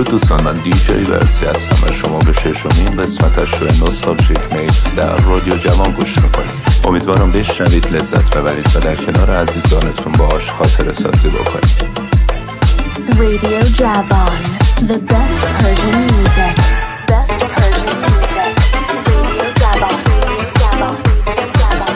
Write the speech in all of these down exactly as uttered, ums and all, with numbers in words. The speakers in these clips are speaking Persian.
دوستان، من دیجی ورسی هستم و شما به ششمین قسمت از شو نوستالژیک میکس در رادیو جوان گوش میکنید. امیدوارم بشنوید، لذت ببرید و در کنار عزیزانتون باهاش خاطره سازی بکنید. Radio Javan, the best Persian music. Best Persian music. Radio Javan. Javan. Javan.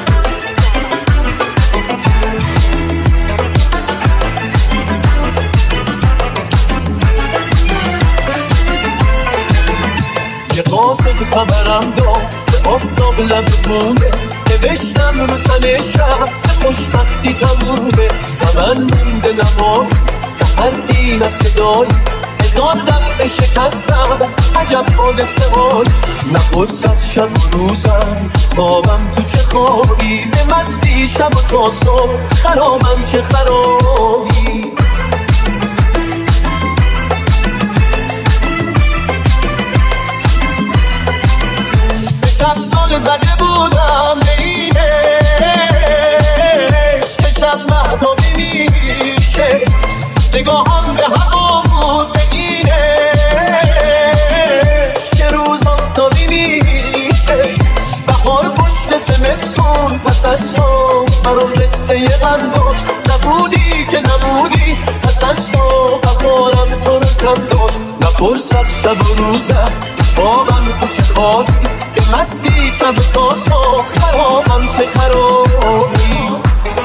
یه قاصد خبرم داد به آفتاب لب بومه، نوشتم رو تن شب خوشبختی تمومه و من مونده نمایی حرفی نه صدایی، هزار دفعه شکستم عجب حادثه هایی. نپرس از شب و روزم خوابم تو چه خوابی، به مستی شب و تا صبح خرامم چه خرابی. به سبزال زده بودم به اینش که شب مهدابی میشه، نگاهم به هوا بود بگیرش که روز آفتابی میشه. بهار پشت زمستون پس از تو برام قصه یه غم داشت، نبودی که نبودی پس از تو بهارم تو رو کم داشت. نپرس از شب و روزم خوابم تو چه خوابی، به مستی شب تا صبح خرابم چه خرابی.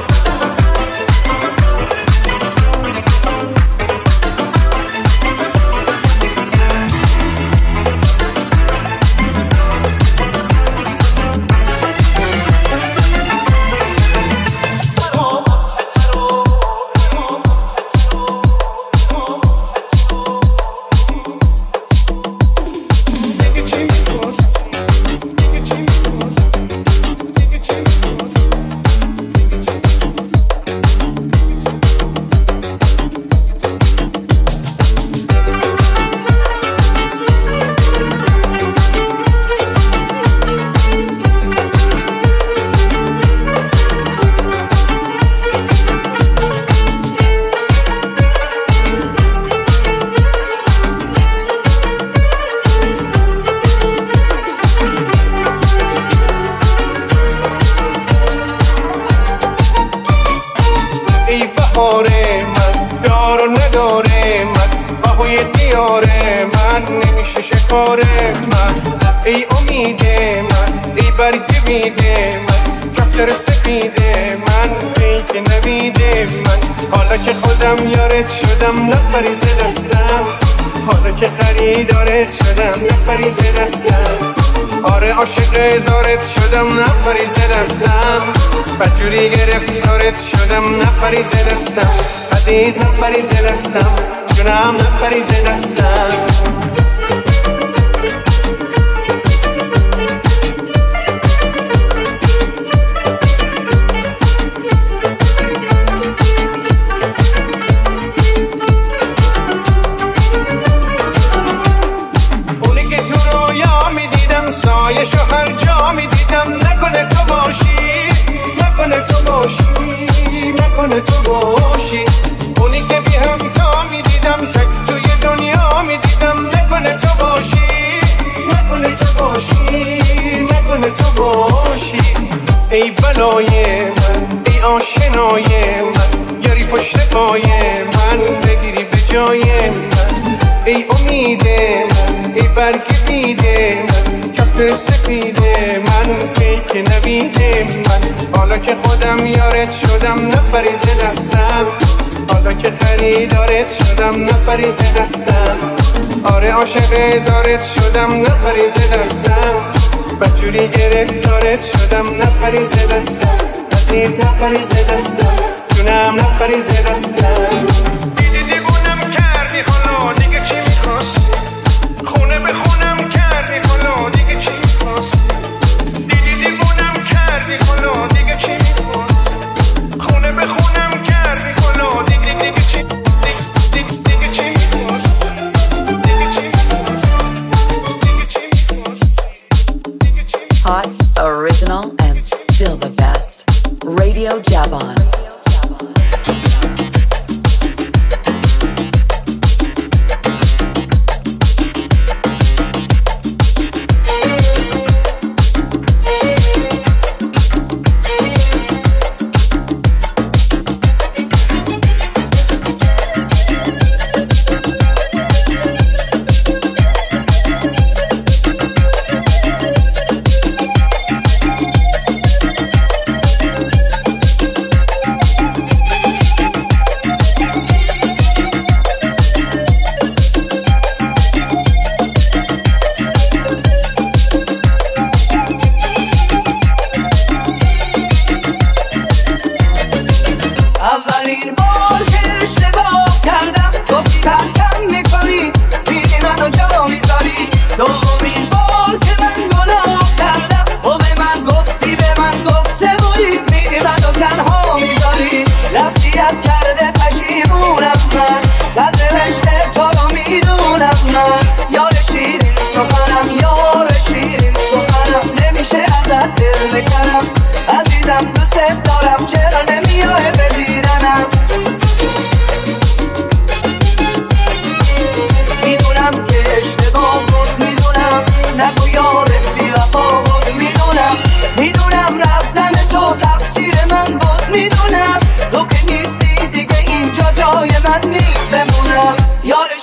عاشق زارت شدم نپریزه دستم، بدجوری گرفتارت شدم نپریزه دستم، عزیز نپریزه دستم، جونم نپریزه دستم. سایشو هر جا می دیدم، نکنه تو باشی، نکنه تو باشی، نکنه تو باشی. اونی که بی همتا می دیدم، تک توی دنیا می دیدم، نکنه تو باشی، نکنه تو باشی، نکنه تو باشی. ای بلای من، ای آشنای من، یاری پشت پای من، بگیری به جای من. ای امید من، ای برگ بیده من، کفر سپیده من، پیک نویده من. حالا که خودم یارت شدم نپریزه دستم، حالا که خریدارت شدم نپریزه دستم. آره عاشق زارت شدم نپریزه دستم، بدجوری گرفتارت شدم نپریزه دستم، عزیز نپریزه دستم، جونم نپریزه دستم. دیدی دیوونم کردی حالا دیگه چی میخواستی، خونه به خونم کردی حالا دیگه چی میخواستی. دیدی دیوونم کردی حالا دیگه چی میخواستی، خونه به خونم کردی حالا دیگه دیگه چی دیگه دیگه چی میخواستی، دیگه چی میخواستی، دیگه چی میخواستی. Hot, original, and still the best. Radio Javan.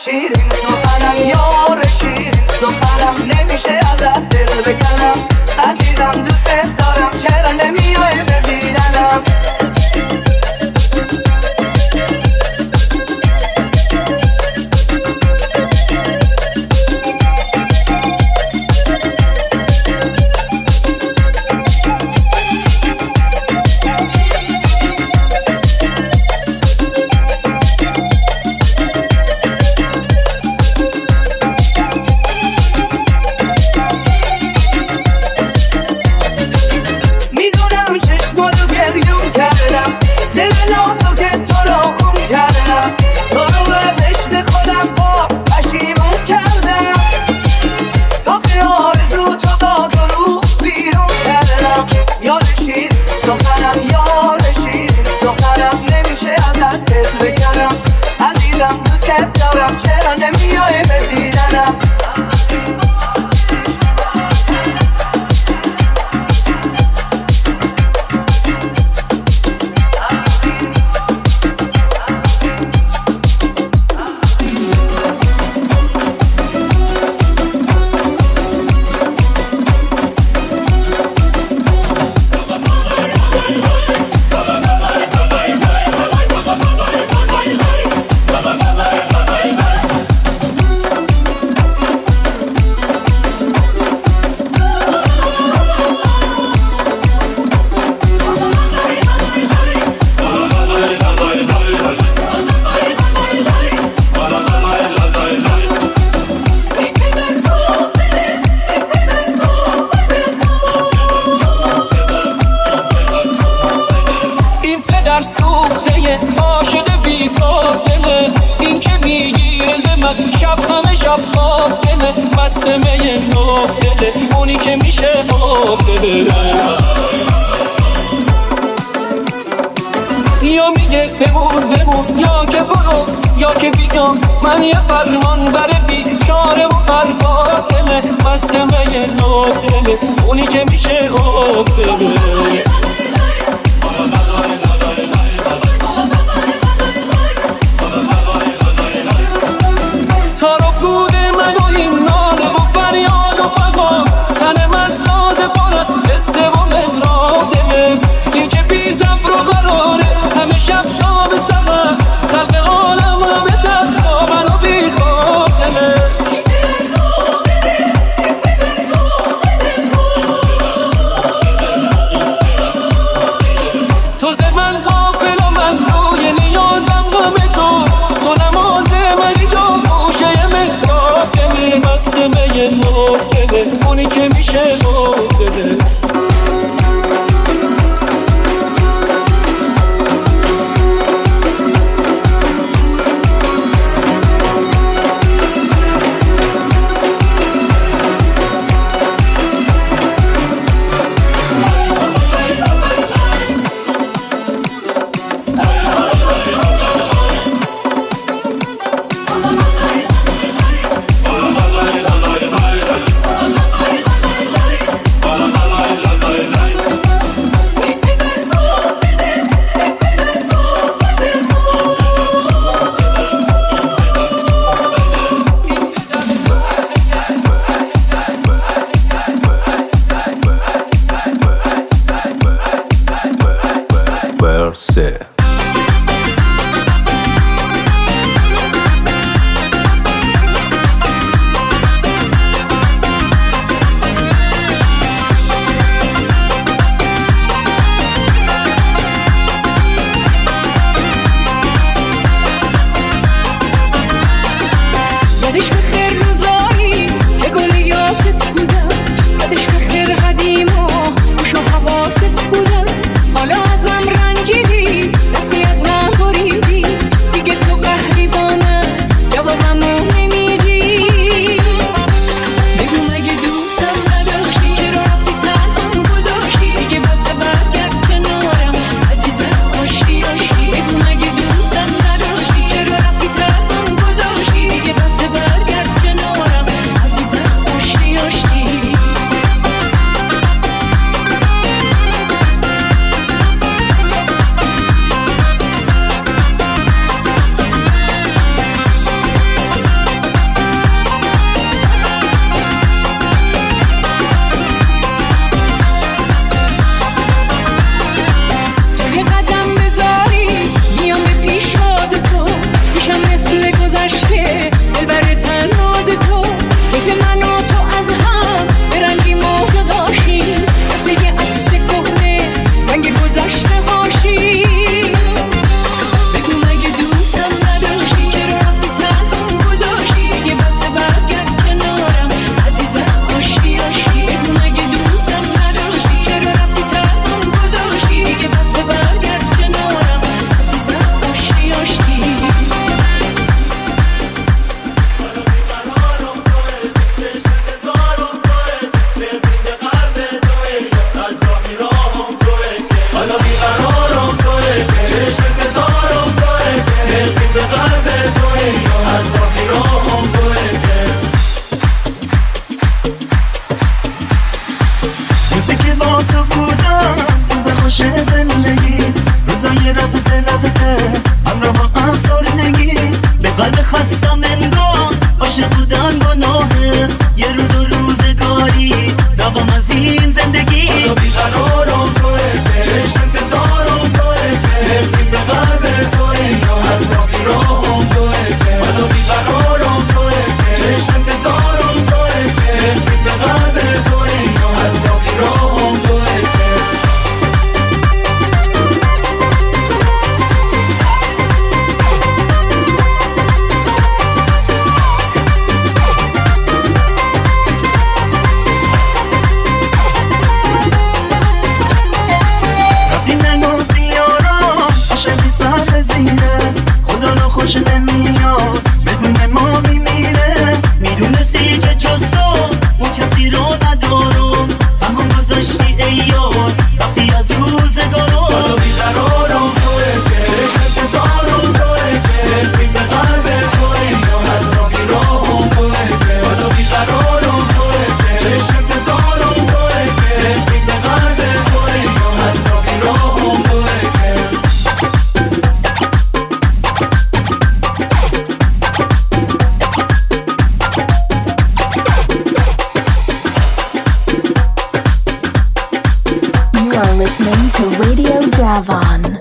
شیرین سخنم یار شیرین سخنم نمیشه ازت دل بکنم عزیزم دوست دارم چرا نمیای ببینم چرا نمیای ببینم یا میگه بمون بمون یا که برو یا که بیام من یه فرمان بره بیچاره و برباد دله مسلمه یه نوب دله اونی که میشه اوب دله تارو گود من و این ناله و فریاد و فقا تن من ساز بارد دسته و مزراب دله این که بی زبر و قراره همه شب تا به سقر خلق عالم همه در خواب منو بی خواب دله منو بیقرارم توه چشم انتظارم توه نفرین به قلب توه یا از رابی راهم توه منو بیقرارم توه چشم انتظارم توه نفرین به قلب توه یا از رابی راهم توه خوش نمیاد بدون ما میمیره میدونستی که جز تو اون کسی رو ندارم تمام گذاشتی ای یار وقتی از روزگارم منو بیقرارم توه چشم انتظارم توه نفرین به قلب توه یا از رابی راهم توه منو بیقرارم توه چشم انتظارم توه نفرین به قلب توه یا از رابی راهم توه Listening to Radio Javon.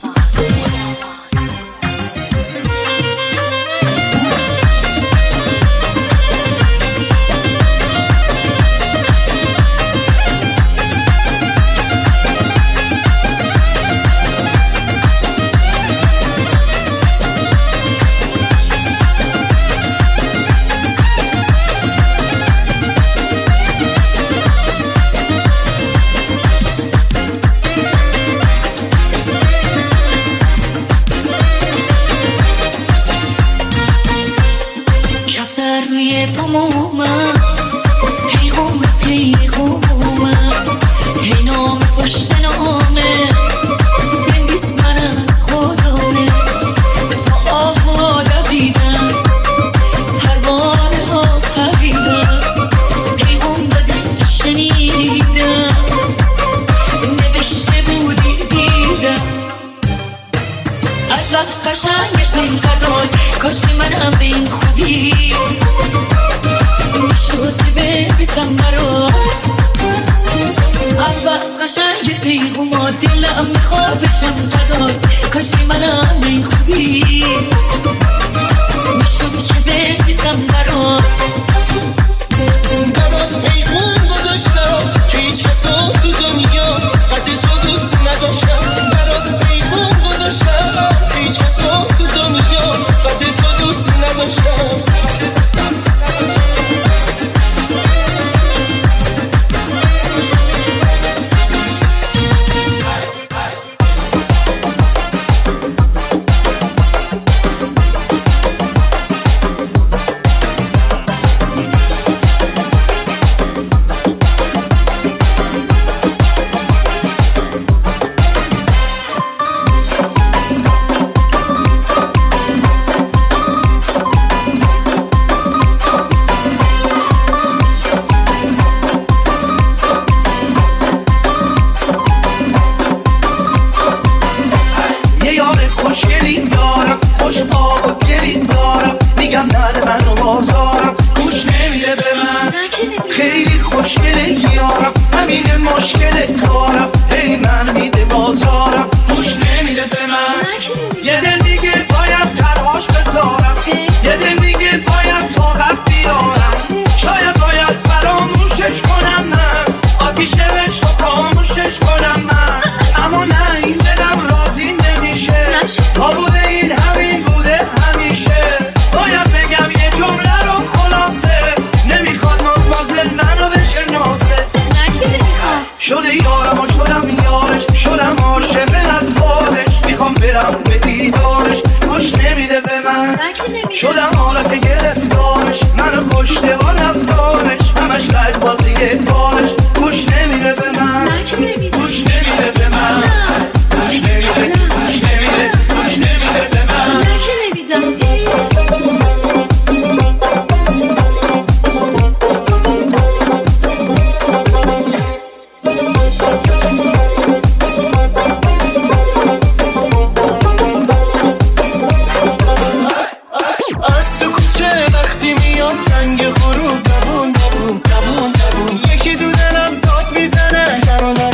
شدم حالت گرفتارش منو کشته با رفتارش همش قلب بازی کارش گوش نمیده به من گوش نمیده به من گوش نمیده گوش نمیده گوش نمیده به من تنگ غروب دوون دوون دوون دوون یکی دو دلم داد میزنه قرار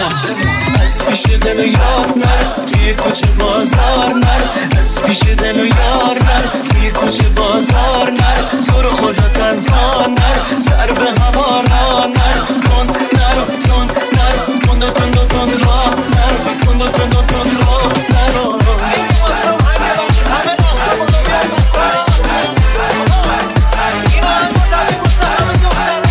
از پیش دل و یار نر توی کوچه بازار نر از پیش دل و یار نر توی کوچه بازار نر تو رو خدا تنها نر سر به هوا را نر تند نر تند نر تند و تند و تند را نر تند و تند و تند را نر این واسم همه همه ناسم و نگه ناسم این هم واسه بوسه همه دختر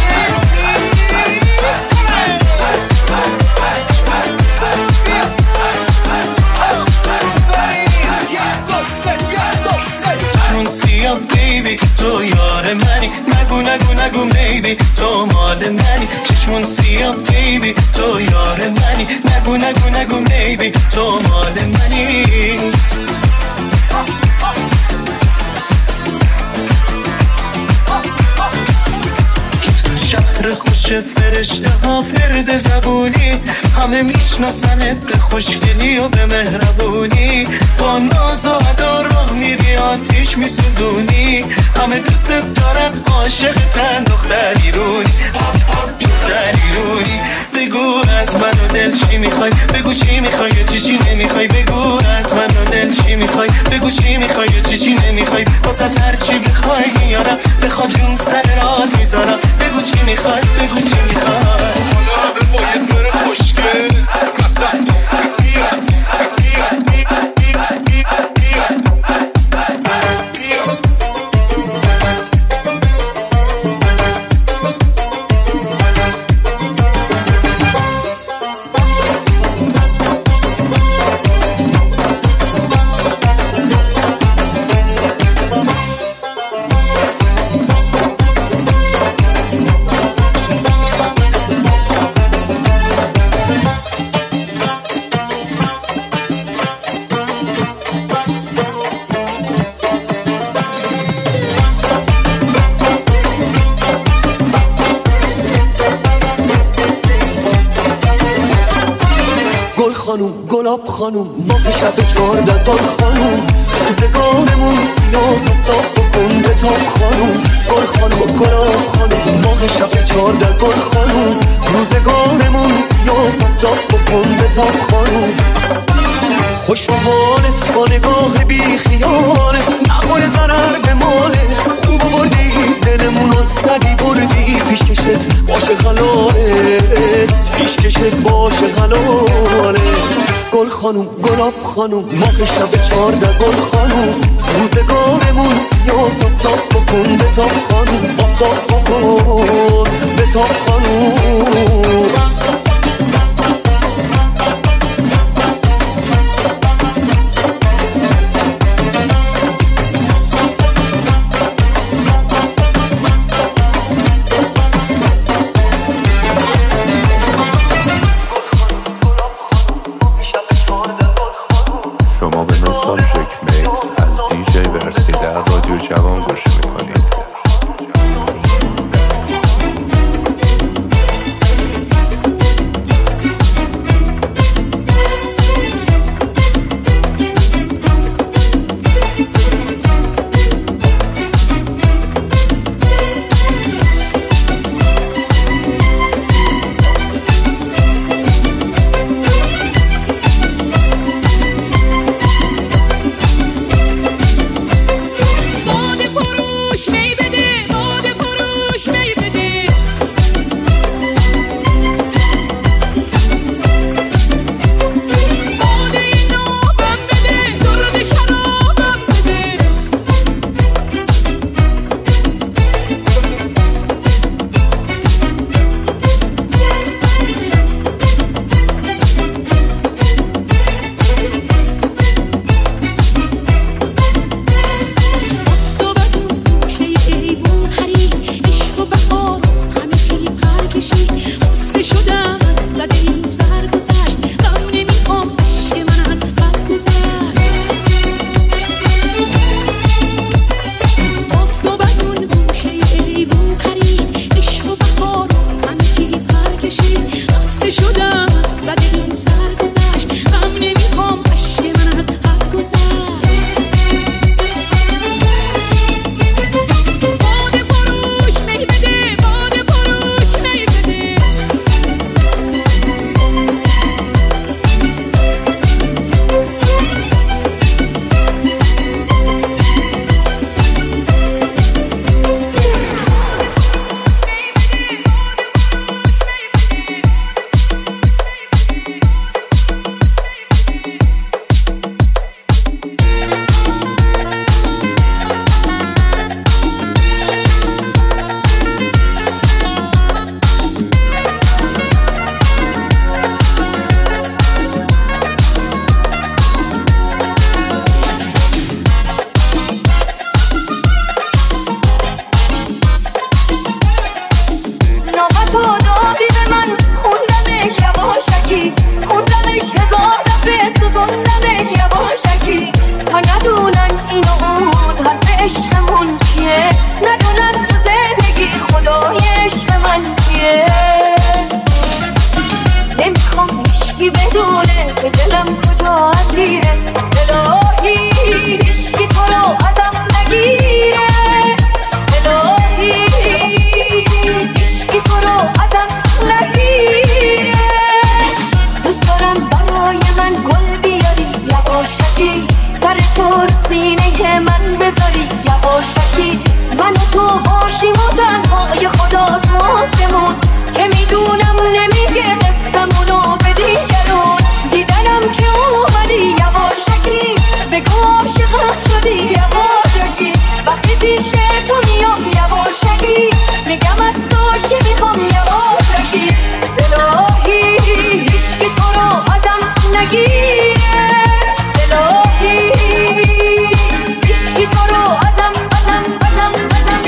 چشمون سیاه بیبی تو یار منی نگو نگو نگو میبی تو مال منی چشمون سیاه بیبی تو یار منی نگو نگو نگو میبی تو مال منی شهر خوش فرشته ها فرد زبونی همه میشناسنت به خوشگلی و به مهربونی با ناز و ادا راه میری آتیش میسوزونی همه دوست دارن عاشق تن دختری رونی دختری رونی بگو از من و دل چی میخوای بگو چی میخوای چی چی نمیخوای بگو از من و دل چی میخوای بگو چی میخوای چی چی نمیخوای واسه هر چی بخوای میارم بخواد جون سر راه میذارم بگو چی میخوای بگو چی میخوای همه باید بره خوشگل مثلا بیا بیا بیا بیا بیا گلاب خانوم ما که شب چارده گل خانوم روزگارمون سیاست داد بکن به تاب خانوم گل خانوم گلاب خانوم ما که شب چارده گل خانوم روزگارمون سیاست داد بکن به تاب خانوم خوش به حالت با نگاه بی خیالت نخور ضرر به مالت خوب بردی دلمون و سگی بردی پیشکشت باشه خلالت پیشکشت باشه خلالت گل خانوم گلاب خانوم ما که شب چارده گل خانوم روزگارمون سیاست داد بکن به تاب خانوم آفتاب بکن به تاب خانوم جوان گوش میکنید. باده فروش یواشکی سر تو رو سینه من بذاری یواشکی من و تو باشیم و تنهای خدا تو آسمون که میدونم نمیگه قصه‌مونو به دیگرون دیدنم که اومدی یواشکی بگو عاشقم شدی یواشکی وقتی پیش تو میام یواشکی میگم از تو چی میخوام یواشکی الهی هیچکی تو رو ازم نگیره الهی هیچکی تو رو ازم ازم ازم ازم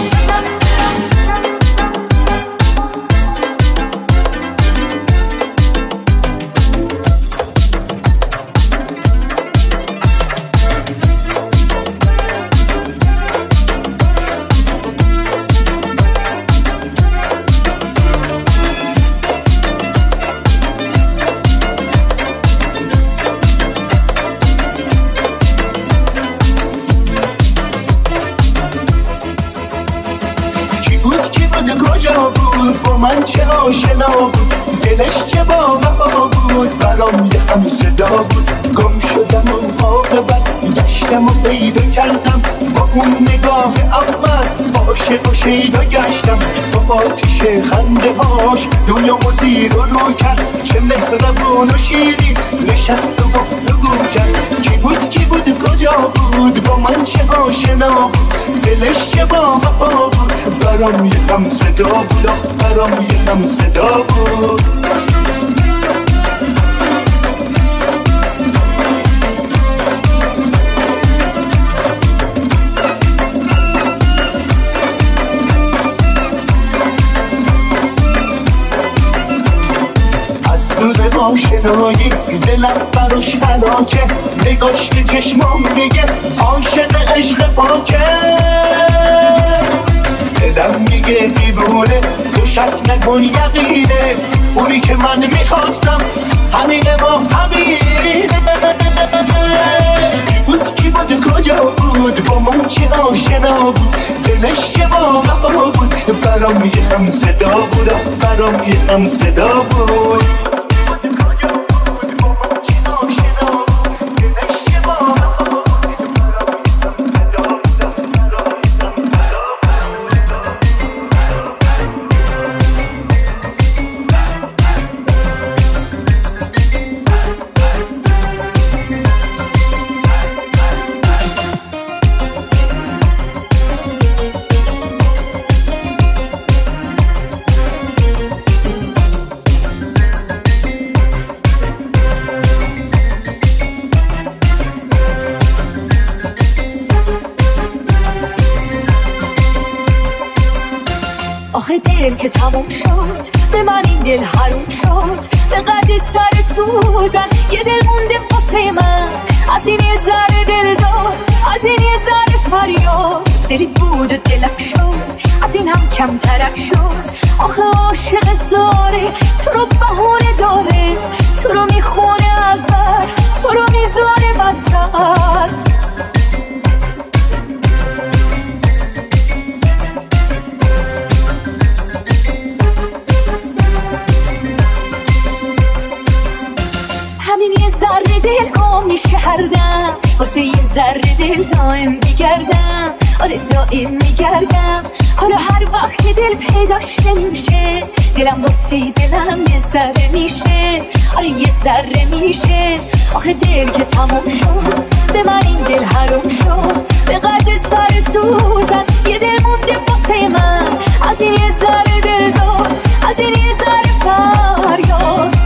من چه آشنا بود دلش چه با وفا بود برام یه هم صدا بود گم شدم و عاقبت گشتم و پیدا کردم با اون نگاه اول عاشق و شیدا گشتم با آتیش خنده هاش دنیا و زیر و رو کرد چه مهربون و شیرین نشست و گفتگو کرد کی بود کی بود کجا بود با من چه آشنا بود دلش چه با وفا بود برام یه هم صدا بود برام یه هم صدا بود آشنایی دلم براش حلاکه نگاش که چشمام دیگه عاشق عشق پاکه دلم میگه دیوونه تو شک نکن یقینه اونی که من میخواستم همینه با همینه کی بود کی بود کجا بود با من چه آشنا بود دلش چه با وفا بود برام یه هم صدا بود برام یه هم صدا بود که تموم شد به من این دل حروم شد به قد سر سوزن یه دل مونده واسه من از این یه ذره دل داد از این یه ذره فریاد دلی بود و دلک شد از این هم کم ترک شد آخه عاشق زاره تو رو بهونه داره تو رو میخونه از بر تو رو میذاره ببسر دل گم میشه هر دم واسه یه ذره دل دائم میگردم آره دائم میگردم حالا هر وقت که دل پیداش نمیشه دلم واسه دلم یه ذره میشه آره یه ذره میشه آخه دل که تموم شد به من این دل حروم شد به قد سر سوزن یه دل مونده واسه من از این یه ذره دل داد از این یه ذره فریاد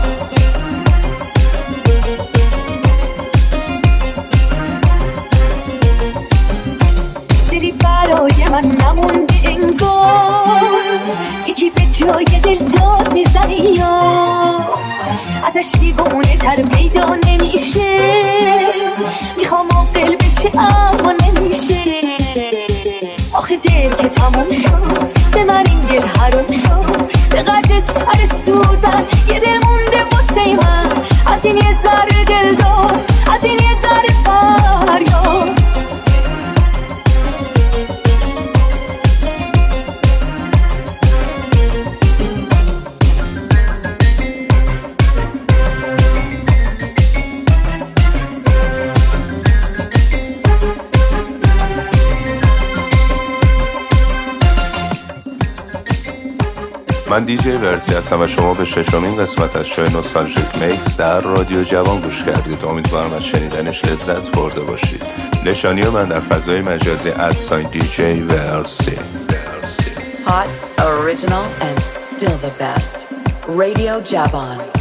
برای من نمونده انگار یکی به جای دل داد میزنی یا ازش دیوونه تر پیدا نمیشه میخوام عاقل بشه اما نمیشه آخه دل که تموم شد به من این دل حروم شد به قد سر سوزن یه دل مونده واسه من از این یه ذره دل داد از این یه ذره فریاد من دیجی ورسی هستم و شما به ششمین قسمت از شو نوستالژیک میکس در رادیو جوان گوش کردید. امیدوارم از شنیدنش لذت برده باشید. نشانی من در فضای مجازی ادساین دیجی ورسی. Hot, original and still the best. Radio Javon.